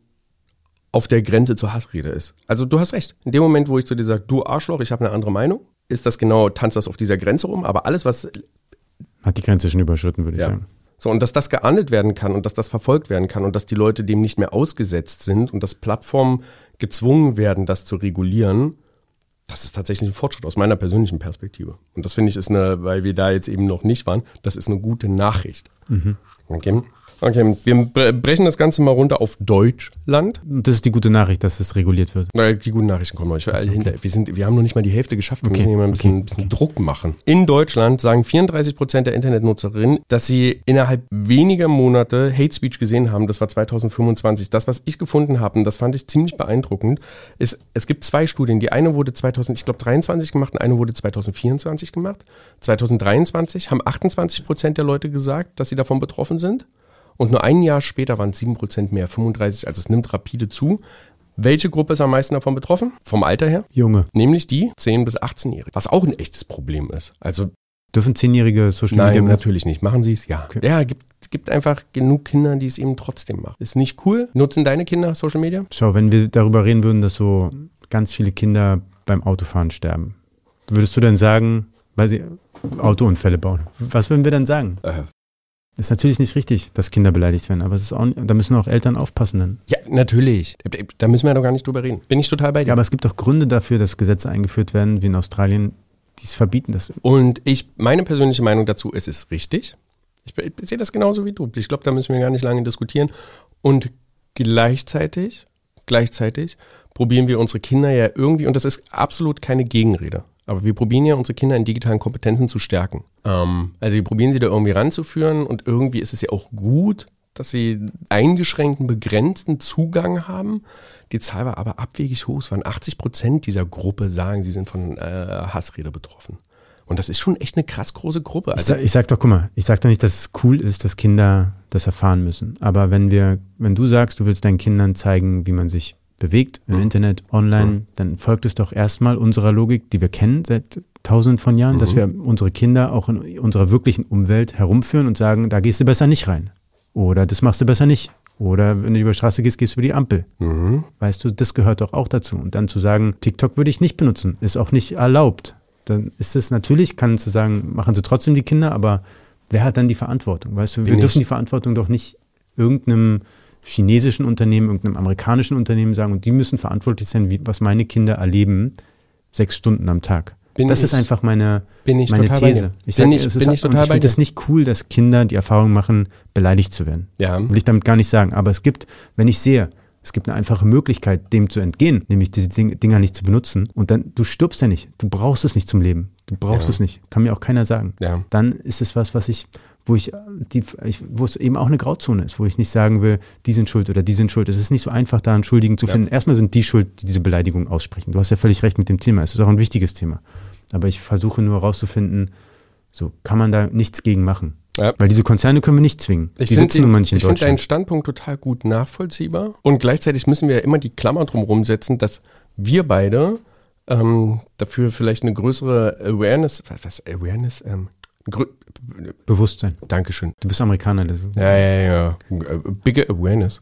auf der Grenze zur Hassrede ist. Also du hast recht. In dem Moment, wo ich zu dir sage, du Arschloch, ich habe eine andere Meinung, ist das genau, tanzt das auf dieser Grenze rum. Aber alles, was... Hat die Grenze schon überschritten, würde ich ja. sagen. So, und dass das geahndet werden kann und dass das verfolgt werden kann und dass die Leute dem nicht mehr ausgesetzt sind und dass Plattformen gezwungen werden, das zu regulieren, das ist tatsächlich ein Fortschritt aus meiner persönlichen Perspektive. Und das finde ich ist eine, weil wir da jetzt eben noch nicht waren, das ist eine gute Nachricht. Mhm. Okay. Okay, wir brechen das Ganze mal runter auf Deutschland. Und das ist die gute Nachricht, dass das reguliert wird. Die guten Nachrichten kommen euch okay. hinter. Wir, sind, wir haben noch nicht mal die Hälfte geschafft. Wir okay. müssen hier mal ein bisschen, okay. ein bisschen Druck machen. In Deutschland sagen vierunddreißig Prozent der Internetnutzerinnen, dass sie innerhalb weniger Monate Hate Speech gesehen haben. Das war zweitausendfünfundzwanzig. Das, was ich gefunden habe, und das fand ich ziemlich beeindruckend, ist, es gibt zwei Studien. Die eine wurde zweitausenddreiundzwanzig gemacht und eine wurde zweitausendvierundzwanzig gemacht. zweitausenddreiundzwanzig haben achtundzwanzig Prozent der Leute gesagt, dass sie davon betroffen sind. Und nur ein Jahr später waren es sieben Prozent mehr, fünfunddreißig, also es nimmt rapide zu. Welche Gruppe ist am meisten davon betroffen? Vom Alter her? Junge. Nämlich die zehn- bis achtzehnjährigen, was auch ein echtes Problem ist. Also dürfen zehnjährige Social Media? Nein, natürlich nicht. Machen sie es? Ja. Okay. Ja, gibt, gibt einfach genug Kinder, die es eben trotzdem machen. Ist nicht cool. Nutzen deine Kinder Social Media? Schau, wenn wir darüber reden würden, dass so ganz viele Kinder beim Autofahren sterben, würdest du dann sagen, weil sie Autounfälle bauen? Was würden wir dann sagen? Äh. Das ist natürlich nicht richtig, dass Kinder beleidigt werden, aber es ist auch, da müssen auch Eltern aufpassen dann. Ja, natürlich. Da müssen wir doch gar nicht drüber reden. Bin ich total bei dir. Ja, aber es gibt doch Gründe dafür, dass Gesetze eingeführt werden, wie in Australien, die es verbieten. Das. Und ich, meine persönliche Meinung dazu, es ist richtig. Ich, ich sehe das genauso wie du. Ich glaube, da müssen wir gar nicht lange diskutieren. Und gleichzeitig, gleichzeitig probieren wir unsere Kinder ja irgendwie, und das ist absolut keine Gegenrede, aber wir probieren ja unsere Kinder in digitalen Kompetenzen zu stärken. Ähm, also wir probieren sie da irgendwie ranzuführen und irgendwie ist es ja auch gut, dass sie eingeschränkten, begrenzten Zugang haben. Die Zahl war aber abwegig hoch. Es waren achtzig Prozent dieser Gruppe sagen, sie sind von äh, Hassrede betroffen. Und das ist schon echt eine krass große Gruppe. Also ich, sag, ich sag doch, guck mal, ich sag doch nicht, dass es cool ist, dass Kinder das erfahren müssen. Aber wenn wir, wenn du sagst, du willst deinen Kindern zeigen, wie man sich bewegt im mhm. Internet, online, mhm. dann folgt es doch erstmal unserer Logik, die wir kennen seit tausenden von Jahren, mhm. dass wir unsere Kinder auch in unserer wirklichen Umwelt herumführen und sagen, da gehst du besser nicht rein. Oder das machst du besser nicht. Oder wenn du über die Straße gehst, gehst du über die Ampel. Mhm. Weißt du, das gehört doch auch dazu. Und dann zu sagen, TikTok würde ich nicht benutzen, ist auch nicht erlaubt. Dann ist es natürlich, kann zu sagen, machen sie trotzdem die Kinder, aber wer hat dann die Verantwortung? Weißt du, wir Bin dürfen ich. die Verantwortung doch nicht irgendeinem chinesischen Unternehmen, irgendeinem amerikanischen Unternehmen sagen und die müssen verantwortlich sein, wie, was meine Kinder erleben, sechs Stunden am Tag. Bin das ich, ist einfach meine, meine These. Ich sage, es ist, ich, ich finde es nicht cool, dass Kinder die Erfahrung machen, beleidigt zu werden. Ja. Will ich damit gar nicht sagen. Aber es gibt, wenn ich sehe, es gibt eine einfache Möglichkeit, dem zu entgehen, nämlich diese Ding, Dinger nicht zu benutzen. Und dann, du stirbst ja nicht. Du brauchst es nicht zum Leben. Du brauchst ja. es nicht. Kann mir auch keiner sagen. Ja. Dann ist es was, was ich, wo ich, die, ich, wo es eben auch eine Grauzone ist, wo ich nicht sagen will, die sind schuld oder die sind schuld. Es ist nicht so einfach, da einen Schuldigen zu ja. finden. Erstmal sind die schuld, die diese Beleidigung aussprechen. Du hast ja völlig recht mit dem Thema. Es ist auch ein wichtiges Thema. Aber ich versuche nur herauszufinden, so kann man da nichts gegen machen. Ja. Weil diese Konzerne können wir nicht zwingen. Ich die sitzen den, nur manche in Ich Deutschland. finde deinen Standpunkt total gut nachvollziehbar. Und gleichzeitig müssen wir ja immer die Klammer drumherum setzen, dass wir beide ähm, dafür vielleicht eine größere Awareness, was, was Awareness, ähm, grö- Bewusstsein. Dankeschön. Du bist Amerikaner. Das ja, ja, ja. Bigger Awareness.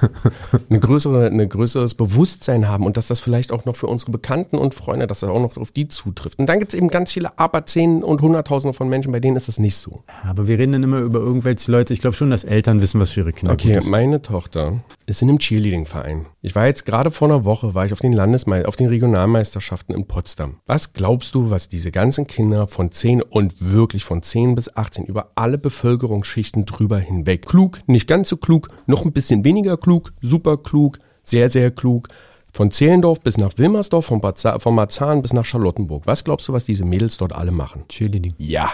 eine größere, ein größeres Bewusstsein haben und dass das vielleicht auch noch für unsere Bekannten und Freunde, dass das auch noch auf die zutrifft. Und dann gibt es eben ganz viele Aberzehn und Hunderttausende von Menschen, bei denen ist das nicht so. Aber wir reden dann immer über irgendwelche Leute. Ich glaube schon, dass Eltern wissen, was für ihre Kinder okay, gut ist. Okay, meine Tochter ist in einem Cheerleading-Verein. Ich war jetzt gerade vor einer Woche, war ich auf den Landesme- auf den Regionalmeisterschaften in Potsdam. Was glaubst du, was diese ganzen Kinder von zehn und wirklich von zehn bis achtzehn über alle Bevölkerungsschichten drüber hinweg. Klug, nicht ganz so klug, noch ein bisschen weniger klug, super klug, Sehr, sehr klug. Von Zehlendorf bis nach Wilmersdorf, von, Baza- von Marzahn bis nach Charlottenburg. Was glaubst du, was diese Mädels dort alle machen? Cheerleading. Ja.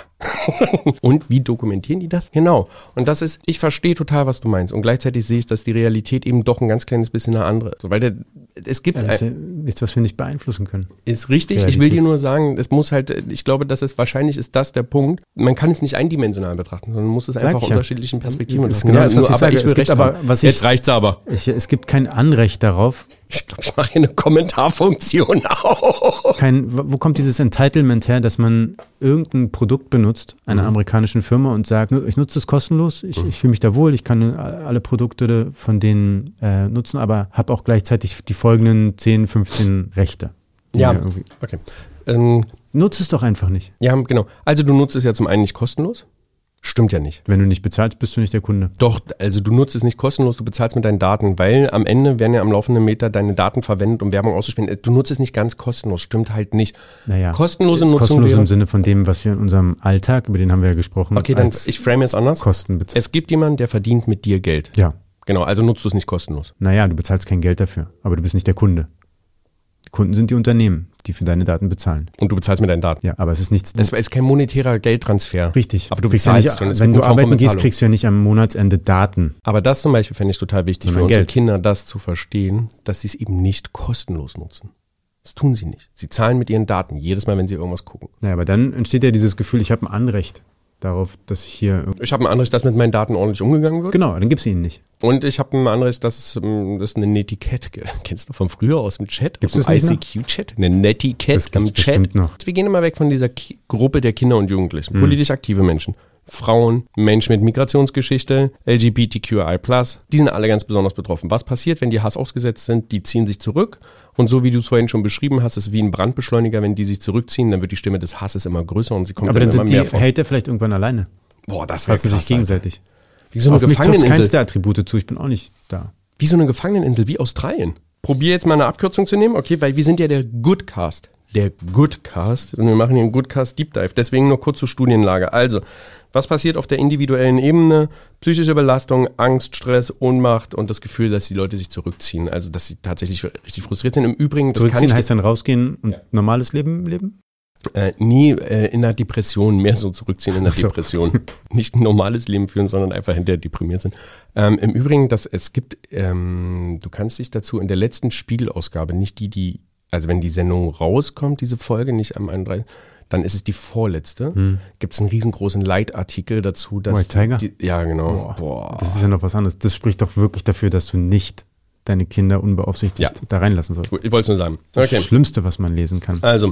Und wie dokumentieren die das? Genau. Und das ist, ich verstehe total, was du meinst. Und gleichzeitig sehe ich, dass die Realität eben doch ein ganz kleines bisschen eine andere ist. So, weil der, es gibt... Ja, das ist ein, ja nichts, was wir nicht beeinflussen können. Ist richtig. Realität. Ich will dir nur sagen, es muss halt, ich glaube, dass es wahrscheinlich ist das der Punkt. Man kann es nicht eindimensional betrachten, sondern man muss es Sag einfach ich ja. unterschiedlichen Perspektiven Das ist betrachten. genau das, was ich aber sage. ich will Es gibt recht aber, haben. was ich- Jetzt reicht's aber. Ich, es gibt kein Anrecht darauf. Ich glaube, ich mache hier eine Kommentarfunktion auch. Kein, wo kommt dieses Entitlement her, dass man irgendein Produkt benutzt, einer Mhm. amerikanischen Firma, und sagt, ich nutze es kostenlos, ich, ich fühle mich da wohl, ich kann alle Produkte von denen äh, nutzen, aber habe auch gleichzeitig die folgenden zehn, fünfzehn Rechte. die Ja, mir irgendwie- okay. Ähm, Nutze es doch einfach nicht. ja, genau. Also du nutzt es ja zum einen nicht kostenlos. Stimmt ja nicht. Wenn du nicht bezahlst, bist du nicht der Kunde. Doch, also du nutzt es nicht kostenlos, du bezahlst mit deinen Daten, weil am Ende werden ja am laufenden Meter deine Daten verwendet, um Werbung auszuspielen. Du nutzt es nicht ganz kostenlos, stimmt halt nicht. Naja, Kostenlose ist Nutzung kostenlos wäre- im Sinne von dem, was wir in unserem Alltag, über den haben wir ja gesprochen, Okay, dann als ich frame es anders. Kosten bezahlen. Es gibt jemanden, der verdient mit dir Geld. Ja, Genau, also nutzt du es nicht kostenlos. naja, du bezahlst kein Geld dafür, aber du bist nicht der Kunde. Die Kunden sind die Unternehmen, die für deine Daten bezahlen. Und du bezahlst mit deinen Daten. Ja, aber es ist nichts. Das ist kein monetärer Geldtransfer. Richtig. Aber du Kriegst ja bezahlst nicht, schon. Es wenn gibt du eine Form von arbeiten gehst, Bezahlung. kriegst du ja nicht am Monatsende Daten. Aber das zum Beispiel fände ich total wichtig für Sondern unsere Geld. Kinder, das zu verstehen, dass sie es eben nicht kostenlos nutzen. Das tun sie nicht. Sie zahlen mit ihren Daten jedes Mal, wenn sie irgendwas gucken. Naja, aber dann entsteht ja dieses Gefühl, ich habe ein Anrecht darauf, dass ich hier... Ich habe ein Anrecht, dass mit meinen Daten ordentlich umgegangen wird. Genau, dann gibt's ihn nicht. Und ich habe ein Anrecht, dass es ähm, das ist eine Netiquette. Kennst du von früher aus dem Chat? Gibt's aus das dem nicht I C Q-Chat? Eine Netiquette Das im gibt's Chat. bestimmt noch. Wir gehen immer weg von dieser Ki- Gruppe der Kinder und Jugendlichen. Mhm. Politisch aktive Menschen. Frauen, Menschen mit Migrationsgeschichte, L G B T Q I plus, die sind alle ganz besonders betroffen. Was passiert, wenn die Hass ausgesetzt sind? Die ziehen sich zurück. Und so wie du es vorhin schon beschrieben hast, ist es wie ein Brandbeschleuniger, wenn die sich zurückziehen, dann wird die Stimme des Hasses immer größer und sie kommt Aber dann immer sind die mehr vor. Hater vielleicht irgendwann alleine. Boah, das wäre Hassen sich gegenseitig. Wie so eine Auf mich trifft Gefangeneninsel. keins der Attribute zu, ich bin auch nicht da. Wie so eine Gefangeneninsel, wie Australien. Probier jetzt mal eine Abkürzung zu nehmen, okay, weil wir sind ja der Goodcast. Der Goodcast. Und wir machen hier einen Goodcast Deep Dive. Deswegen nur kurz zur Studienlage. Also, was passiert auf der individuellen Ebene? Psychische Belastung, Angst, Stress, Ohnmacht und das Gefühl, dass die Leute sich zurückziehen. Also, dass sie tatsächlich richtig frustriert sind. Im Übrigen, das kann Zurückziehen ich heißt dann rausgehen und Ja. normales Leben leben? äh, nie äh, in einer Depression, mehr so zurückziehen in der Ach so. Depression. Nicht ein normales Leben führen, sondern einfach hinterher deprimiert sind. Ähm, Im Übrigen, dass es gibt, ähm, du kannst dich dazu in der letzten Spiegelausgabe, nicht die, die, also wenn die Sendung rauskommt, diese Folge, nicht am einunddreißigsten dann ist es die vorletzte, Hm. gibt es einen riesengroßen Leitartikel dazu, dass White Tiger? Die, ja, genau. Boah, Boah. Das ist ja noch was anderes. Das spricht doch wirklich dafür, dass du nicht deine Kinder unbeaufsichtigt Ja. da reinlassen sollst. Gut, ich wollte es nur sagen. Das ist Okay. das Schlimmste, was man lesen kann. Also,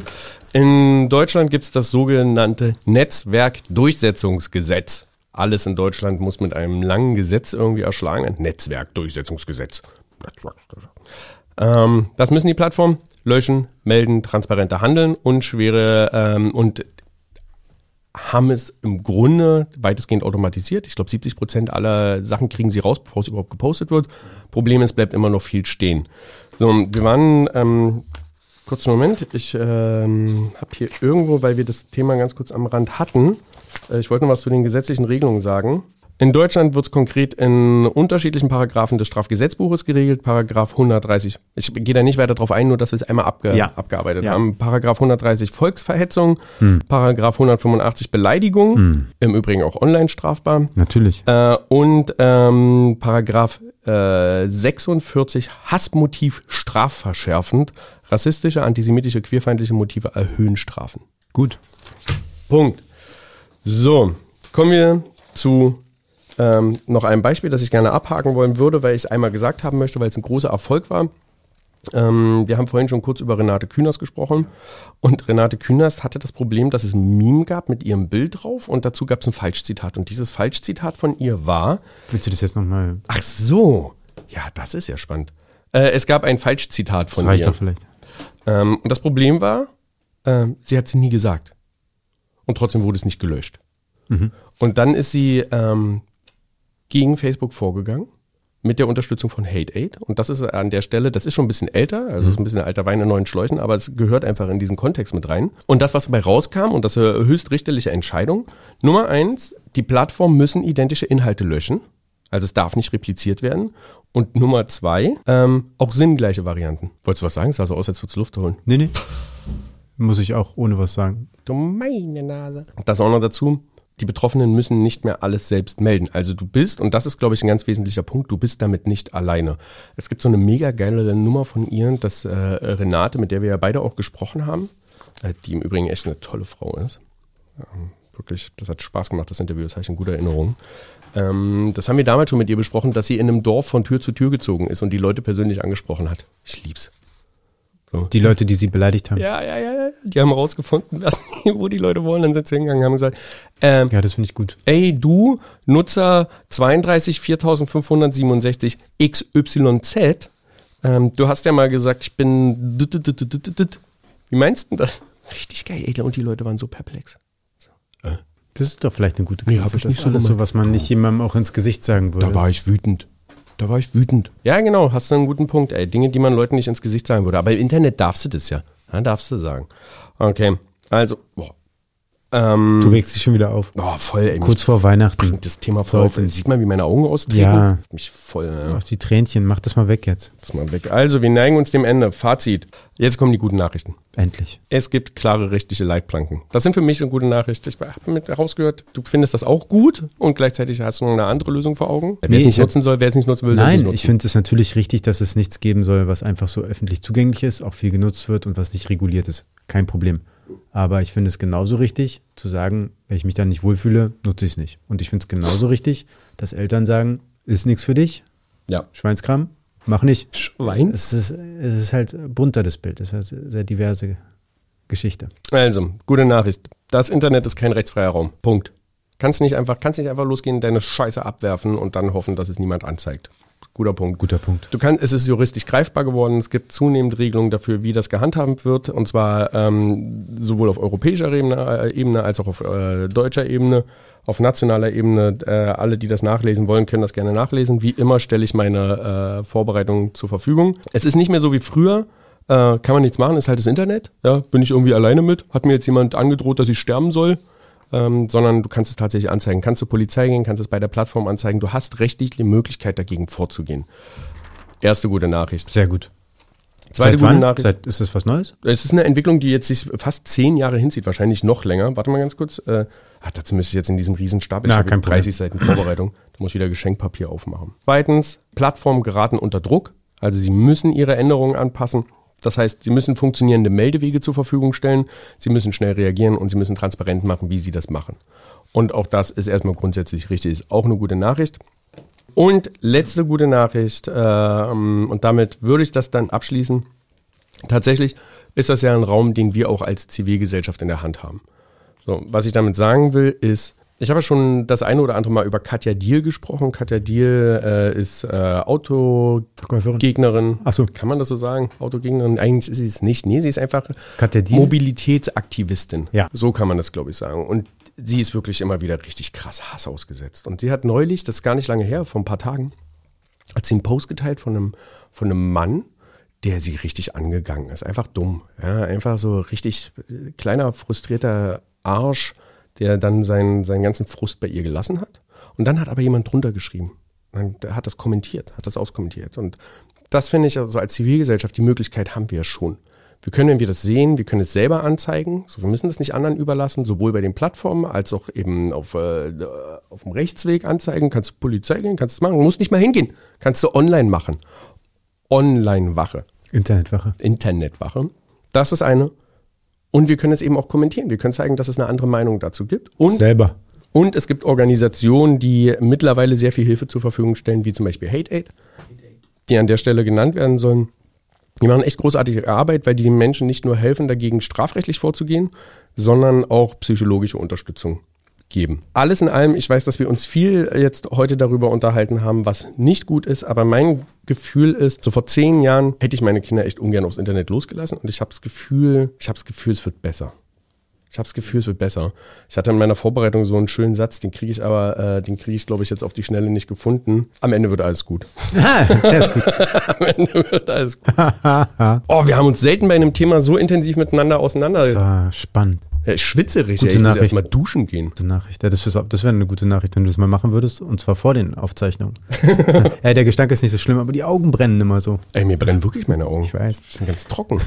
in Deutschland gibt es das sogenannte Netzwerkdurchsetzungsgesetz. Alles in Deutschland muss mit einem langen Gesetz irgendwie erschlagen. Ein Netzwerkdurchsetzungsgesetz. Ähm, das müssen die Plattformen löschen, melden, transparenter handeln und schwere ähm, und haben es im Grunde weitestgehend automatisiert. Ich glaube, siebzig Prozent aller Sachen kriegen sie raus, bevor es überhaupt gepostet wird. Problem ist, bleibt immer noch viel stehen. So, wir waren, ähm, kurzen Moment, ich ähm, habe hier irgendwo, weil wir das Thema ganz kurz am Rand hatten, äh, ich wollte noch was zu den gesetzlichen Regelungen sagen. In Deutschland wird es konkret in unterschiedlichen Paragraphen des Strafgesetzbuches geregelt. Paragraph hundertdreißig, ich gehe da nicht weiter drauf ein, nur dass wir es einmal abge Ja. abgearbeitet Ja. haben. Paragraph hundertdreißig Volksverhetzung, Hm. Paragraph hundertfünfundachtzig Beleidigung, Hm. im Übrigen auch online strafbar. Natürlich. Äh, und ähm, Paragraph äh, sechsundvierzig Hassmotiv strafverschärfend. Rassistische, antisemitische, queerfeindliche Motive erhöhen Strafen. Gut. Punkt. So, kommen wir zu ähm, noch einem Beispiel, das ich gerne abhaken wollen würde, weil ich es einmal gesagt haben möchte, weil es ein großer Erfolg war. Ähm, wir haben vorhin schon kurz über Renate Künast gesprochen und Renate Künast hatte das Problem, dass es ein Meme gab mit ihrem Bild drauf und dazu gab es ein Falschzitat und dieses Falschzitat von ihr war, Willst du das jetzt nochmal? ach so, ja, das ist ja spannend. Äh, es gab ein Falschzitat Das von reicht ihr. doch vielleicht. Ähm, und das Problem war, äh, sie hat sie nie gesagt. Und trotzdem wurde es nicht gelöscht. Mhm. Und dann ist sie ähm, gegen Facebook vorgegangen mit der Unterstützung von Hate Aid. Und das ist an der Stelle, das ist schon ein bisschen älter, also ist ein bisschen alter Wein in neuen Schläuchen, aber es gehört einfach in diesen Kontext mit rein. Und das, was dabei rauskam, und das ist eine höchstrichterliche Entscheidung, Nummer eins, die Plattformen müssen identische Inhalte löschen. Also es darf nicht repliziert werden. Und Nummer zwei, ähm, auch sinngleiche Varianten. Wolltest du was sagen? Es sah so aus, als würdest du Luft holen. Nee, nee. Muss ich auch ohne was sagen. Du meine Nase. Das auch noch dazu. Die Betroffenen müssen nicht mehr alles selbst melden. Also du bist, und das ist, glaube ich, ein ganz wesentlicher Punkt, du bist damit nicht alleine. Es gibt so eine mega geile Nummer von ihr, dass äh, Renate, mit der wir ja beide auch gesprochen haben, äh, die im Übrigen echt eine tolle Frau ist. Ähm, wirklich, das hat Spaß gemacht, das Interview, das habe ich in guter Erinnerung. Ähm, das haben wir damals schon mit ihr besprochen, dass sie in einem Dorf von Tür zu Tür gezogen ist und die Leute persönlich angesprochen hat. Ich lieb's. So. Die Leute, die sie beleidigt haben. Ja, ja, ja, ja. Die haben rausgefunden, was, wo die Leute wollen. Dann sind sie hingegangen und haben gesagt, ähm, ja, das finde ich gut. Ey, du, Nutzer zweiunddreißig viertausendfünfhundertsiebenundsechzig X Y Z, ähm, du hast ja mal gesagt, ich bin... Wie meinst du das? Richtig geil, ey. Und die Leute waren so perplex. So. Äh. Das ist doch vielleicht eine gute Nee, Grenze. hab ich Das nicht ist so alles so, gemeint. was man nicht jemandem auch ins Gesicht sagen würde. Da war ich wütend. Da war ich wütend. Ja, genau, hast du einen guten Punkt, ey. Dinge, die man Leuten nicht ins Gesicht sagen würde. Aber im Internet darfst du das ja. Ja, darfst du sagen. Okay, also, boah. Ähm, Du regst dich schon wieder auf. oh, voll, ey. Kurz vor Weihnachten. bringt das Thema voll auf. Sollte. Sieht man, wie meine Augen austreten? Ja. Mich voll, ja. Auf die Tränchen, mach das mal weg jetzt. Lass mal weg. Also, wir neigen uns dem Ende. Fazit. Jetzt kommen die guten Nachrichten. Endlich. Es gibt klare rechtliche Leitplanken. Das sind für mich eine gute Nachricht. Ich habe mit herausgehört, du findest das auch gut und gleichzeitig hast du noch eine andere Lösung vor Augen. Wer Nee, es nicht ich hab- nutzen soll, wer es nicht nutzen will, soll es nicht Nein, nutzen. ich finde es natürlich richtig, dass es nichts geben soll, was einfach so öffentlich zugänglich ist, auch viel genutzt wird und was nicht reguliert ist. Kein Problem. Aber ich finde es genauso richtig, zu sagen, wenn ich mich da nicht wohlfühle, nutze ich es nicht. Und ich finde es genauso richtig, dass Eltern sagen, ist nichts für dich, Ja. Schweinskram, mach nicht. Schwein? Es ist, es ist halt bunter, das Bild. Es ist eine sehr diverse Geschichte. Also, gute Nachricht. Das Internet ist kein rechtsfreier Raum. Punkt. Kannst nicht einfach, kannst nicht einfach losgehen, deine Scheiße abwerfen und dann hoffen, dass es niemand anzeigt. Guter Punkt. Guter Punkt. Du kannst, es ist juristisch greifbar geworden. Es gibt zunehmend Regelungen dafür, wie das gehandhabt wird. Und zwar ähm, sowohl auf europäischer Ebene, äh, Ebene als auch auf äh, deutscher Ebene, auf nationaler Ebene. Äh, alle, die das nachlesen wollen, können das gerne nachlesen. Wie immer stelle ich meine äh, Vorbereitungen zur Verfügung. Es ist nicht mehr so wie früher. Äh, kann man nichts machen, ist halt das Internet. Ja, bin ich irgendwie alleine mit? Hat mir jetzt jemand angedroht, dass ich sterben soll? Ähm, sondern du kannst es tatsächlich anzeigen. Kannst zur Polizei gehen, kannst es bei der Plattform anzeigen. Du hast rechtlich die Möglichkeit, dagegen vorzugehen. Erste gute Nachricht. Sehr gut. Zweite Seit gute wann? Nachricht. Seit, ist das was Neues? Es ist eine Entwicklung, die jetzt sich fast zehn Jahre hinzieht, wahrscheinlich noch länger. Warte mal ganz kurz. Äh, ach, dazu müsste ich jetzt in diesem Riesenstapel. Na, Ich habe kein Problem. dreißig Seiten Vorbereitung. Da muss ich wieder Geschenkpapier aufmachen. Zweitens, Plattformen geraten unter Druck. Also sie müssen ihre Änderungen anpassen. Das heißt, sie müssen funktionierende Meldewege zur Verfügung stellen, sie müssen schnell reagieren und sie müssen transparent machen, wie sie das machen. Und auch das ist erstmal grundsätzlich richtig, ist auch eine gute Nachricht. Und letzte gute Nachricht, ähm, und damit würde ich das dann abschließen. Tatsächlich ist das ja ein Raum, den wir auch als Zivilgesellschaft in der Hand haben. So, was ich damit sagen will, ist, ich habe ja schon das eine oder andere Mal über Katja Diehl gesprochen. Katja Diehl äh, ist äh, Autogegnerin. Ach so. Kann man das so sagen? Autogegnerin? Eigentlich ist sie es nicht. Nee, sie ist einfach Katja Diehl? Mobilitätsaktivistin. Ja. So kann man das, glaube ich, sagen. Und sie ist wirklich immer wieder richtig krass Hass ausgesetzt. Und sie hat neulich, das ist gar nicht lange her, vor ein paar Tagen, hat sie einen Post geteilt von einem, von einem Mann, der sie richtig angegangen ist. Einfach dumm. Ja, einfach so richtig äh, kleiner, frustrierter Arsch, der dann seinen, seinen ganzen Frust bei ihr gelassen hat. Und dann hat aber jemand drunter geschrieben. Und der hat das kommentiert, hat das auskommentiert. Und das finde ich, also als Zivilgesellschaft, die Möglichkeit haben wir schon. Wir können, wenn wir das sehen, wir können es selber anzeigen. So, wir müssen das nicht anderen überlassen, sowohl bei den Plattformen als auch eben auf, äh, auf dem Rechtsweg anzeigen. Kannst du zur Polizei gehen, kannst du es machen. Du musst nicht mal hingehen. Kannst du online machen. Online-Wache. Internetwache. Internetwache. Das ist eine. Und wir können es eben auch kommentieren. Wir können zeigen, dass es eine andere Meinung dazu gibt. Und, Selber. und es gibt Organisationen, die mittlerweile sehr viel Hilfe zur Verfügung stellen, wie zum Beispiel Hate Aid, die an der Stelle genannt werden sollen. Die machen echt großartige Arbeit, weil die den Menschen nicht nur helfen, dagegen strafrechtlich vorzugehen, sondern auch psychologische Unterstützung geben. Alles in allem, ich weiß, dass wir uns viel jetzt heute darüber unterhalten haben, was nicht gut ist, aber mein Gefühl ist, so vor zehn Jahren hätte ich meine Kinder echt ungern aufs Internet losgelassen und ich habe das Gefühl, ich habe das Gefühl, es wird besser. Ich habe das Gefühl, es wird besser. Ich hatte in meiner Vorbereitung so einen schönen Satz, den kriege ich aber, äh, den kriege ich, glaube ich, jetzt auf die Schnelle nicht gefunden. Am Ende wird alles gut. Ah, der ist gut. Am Ende wird alles gut. Oh, wir haben uns selten bei einem Thema so intensiv miteinander Das auseinander. war spannend. Ja, ich schwitze richtig, Gute ey, ich muss Nachricht. erstmal duschen gehen. Gute Nachricht. Ja, das ist- das wäre eine gute Nachricht, wenn du das mal machen würdest. Und zwar vor den Aufzeichnungen. Ja, der Gestank ist nicht so schlimm, aber die Augen brennen immer so. Ey, mir brennen wirklich meine Augen. Ich weiß. Die sind ganz trocken.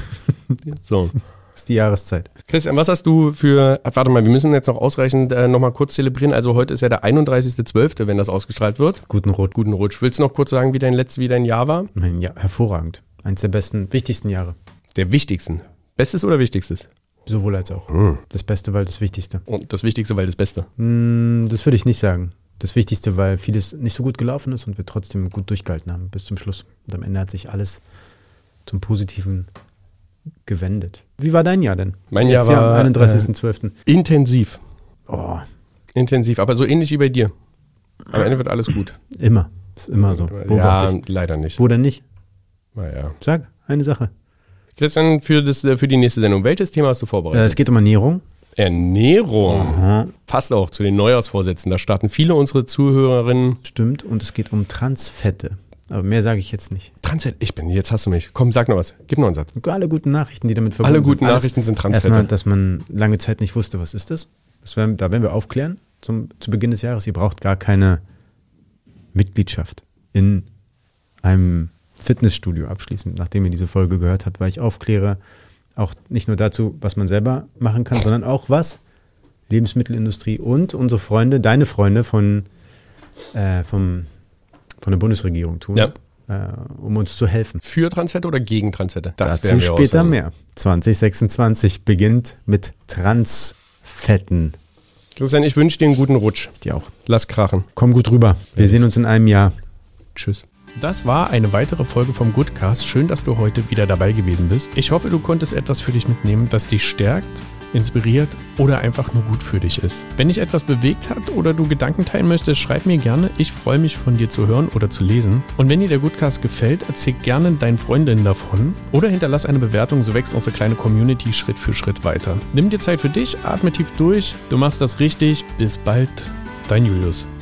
So. Das ist die Jahreszeit. Christian, was hast du für, ach, warte mal, wir müssen jetzt noch ausreichend äh, nochmal kurz zelebrieren. Also heute ist ja der einunddreißigster zwölfter, wenn das ausgestrahlt wird. Guten Rot. Guten Rutsch. Willst du noch kurz sagen, wie dein letztes, wie dein Jahr war? Mein Jahr, hervorragend. Eins der besten, wichtigsten Jahre. Der wichtigsten. Bestes oder wichtigstes? Sowohl als auch. Mhm. Das Beste, weil das Wichtigste. Und das Wichtigste, weil das Beste. Mm, Das würde ich nicht sagen. Das Wichtigste, weil vieles nicht so gut gelaufen ist und wir trotzdem gut durchgehalten haben bis zum Schluss. Und am Ende hat sich alles zum Positiven gewendet. Wie war dein Jahr denn? Mein Jetzt Jahr ja war, am einunddreißigsten zwölften Intensiv. Oh, Intensiv, aber so ähnlich wie bei dir. Am Ende wird alles gut. immer. Ist immer so. Ja, Beobachte ich. leider nicht. Wo denn nicht? Naja. Sag, eine Sache. Christian, für, das, für die nächste Sendung, welches Thema hast du Äh, vorbereitet? es geht um Ernährung. Ernährung. Aha. Passt auch zu den Neujahrsvorsätzen. Da starten viele unserer Zuhörerinnen. Stimmt. Und es geht um Transfette. Aber mehr sage ich jetzt nicht. Transfett, ich bin, jetzt hast du mich. Komm, sag noch was. Gib noch einen Satz. Alle guten Nachrichten, die damit verbunden Alle guten sind. Alles- Nachrichten sind Erstmal, Transfette. dass man lange Zeit nicht wusste, was ist das? das werden, da werden wir aufklären zum, zu Beginn des Jahres. Ihr braucht gar keine Mitgliedschaft in einem Fitnessstudio abschließend. Nachdem ihr diese Folge gehört habt, weil ich aufkläre, auch nicht nur dazu, was man selber machen kann, sondern auch was Lebensmittelindustrie und unsere Freunde, deine Freunde von, äh, vom, von der Bundesregierung tun, Ja. äh, um uns zu helfen. Für Transfette oder gegen Transfette? Das Dazu werden wir später aussuchen. mehr. zwanzig sechsundzwanzig beginnt mit Transfetten. Christian, ich wünsche dir einen guten Rutsch. Ich dir auch. Lass krachen. Komm gut rüber. Wir sehen uns in einem Jahr. Tschüss. Das war eine weitere Folge vom Goodcast. Schön, dass du heute wieder dabei gewesen bist. Ich hoffe, du konntest etwas für dich mitnehmen, das dich stärkt, inspiriert oder einfach nur gut für dich ist. Wenn dich etwas bewegt hat oder du Gedanken teilen möchtest, schreib mir gerne. Ich freue mich, von dir zu hören oder zu lesen. Und wenn dir der Goodcast gefällt, erzähl gerne deinen Freundinnen davon oder hinterlass eine Bewertung, so wächst unsere kleine Community Schritt für Schritt weiter. Nimm dir Zeit für dich, atme tief durch. Du machst das richtig. Bis bald. Dein Julius.